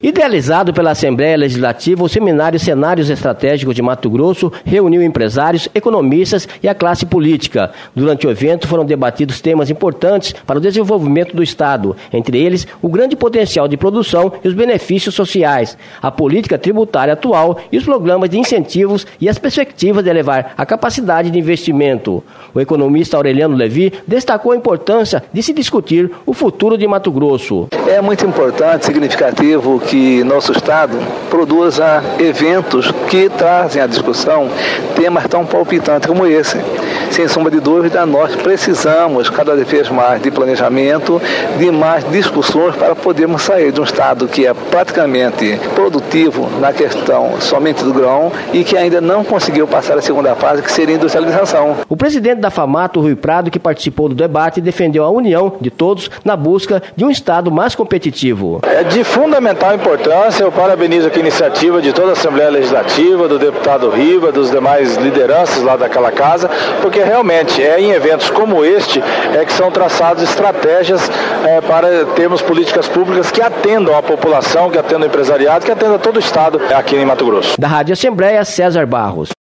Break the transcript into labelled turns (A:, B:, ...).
A: Idealizado pela Assembleia Legislativa, o seminário Cenários Estratégicos de Mato Grosso reuniu empresários, economistas e a classe política. Durante o evento foram debatidos temas importantes para o desenvolvimento do Estado, entre eles o grande potencial de produção e os benefícios sociais, a política tributária atual e os programas de incentivos e as perspectivas de elevar a capacidade de investimento. O economista Aureliano Levi destacou a importância de se discutir o futuro de Mato Grosso.
B: É muito importante, significativo que nosso Estado produza eventos que trazem à discussão temas tão palpitantes como esse. Sem sombra de dúvida, nós precisamos cada vez mais de planejamento, de mais discussões para podermos sair de um Estado que é praticamente produtivo na questão somente do grão e que ainda não conseguiu passar a segunda fase, que seria a industrialização.
A: O presidente da FAMATO, Rui Prado, que participou do debate, defendeu a união de todos na busca de um Estado mais competitivo.
C: É de fundamental importância, eu parabenizo aqui a iniciativa de toda a Assembleia Legislativa, do deputado Riva, dos demais lideranças lá daquela casa, porque realmente é em eventos como este que são traçadas estratégias para termos políticas públicas que atendam a população, que atendam o empresariado, que atendam todo o Estado aqui em Mato Grosso.
A: Da Rádio Assembleia, César Barros.